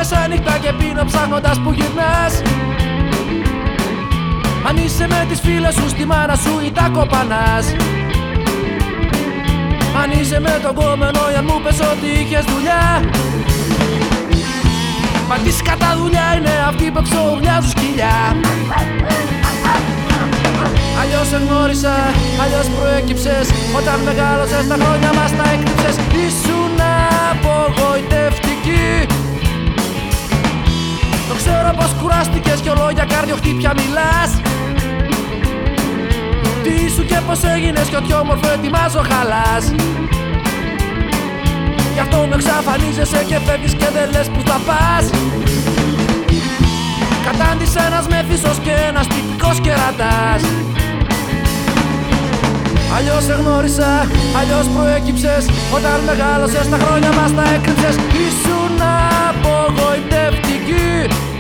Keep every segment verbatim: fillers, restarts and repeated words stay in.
μεσάνυχτα και πίνω ψάχνοντας που γυρνάς. Αν είσαι με τις φίλες σου στη μάνα σου ή τα κοπανάς. Αν είσαι με τον κόμενο ή αν μου πες ότι είχες δουλειά. Μα τι σκατά δουλειά είναι αυτή που εξορμιάζουν σκυλιά. Αλλιώς σε γνώρισα, αλλιώς προέκυψες. Όταν μεγάλωσες τα χρόνια μας τα έκρυψες. Ήσουν απογοητευτική. Το ξέρω πως κουράστηκες κι όλο για καρδιοχτύπια μιλάς. Τι σου και πως έγινες κι ό,τι όμορφο ετοιμάζω χαλάς. Γι' αυτό με εξαφανίζεσαι και φεύγεις και δεν λες που θα πας. Κατάντησε ένας μέθησος και ένας τυπικός κερατάς. Αλλιώς σε γνώρισα, αλλιώς προέκυψες. Όταν μεγάλωσες τα χρόνια μας τα έκρυψες. Ήσουν απογοητευτική.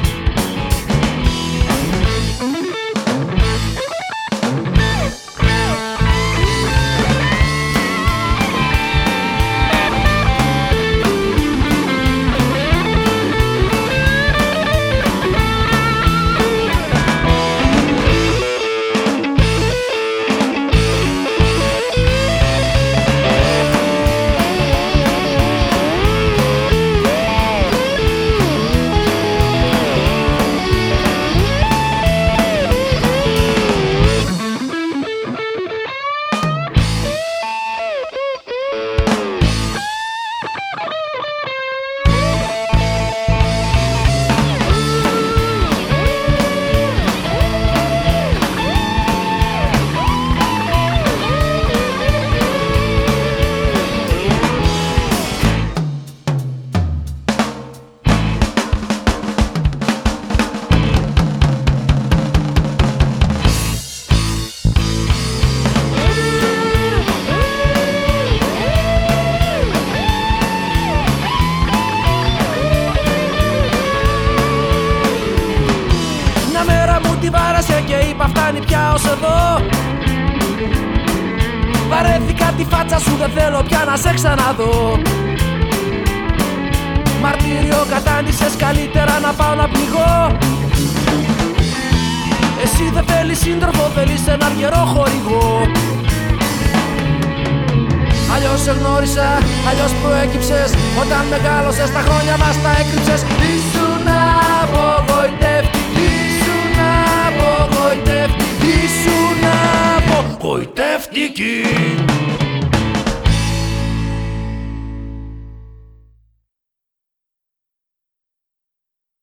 Και είπα φτάνει πια ως εδώ. Βαρέθηκα τη φάτσα σου, δεν θέλω πια να σε ξαναδώ. Μαρτύριο κατάντησες, καλύτερα να πάω να πληγώ. Εσύ δεν θέλεις σύντροφο, θέλεις ένα αργερό χορηγό. Αλλιώς σε γνώρισα, αλλιώς προέκυψες. Όταν μεγάλωσες τα χρόνια μας τα έκρυψες. Ήσουν απογοητευτική. Ήσουν απογοητευτική.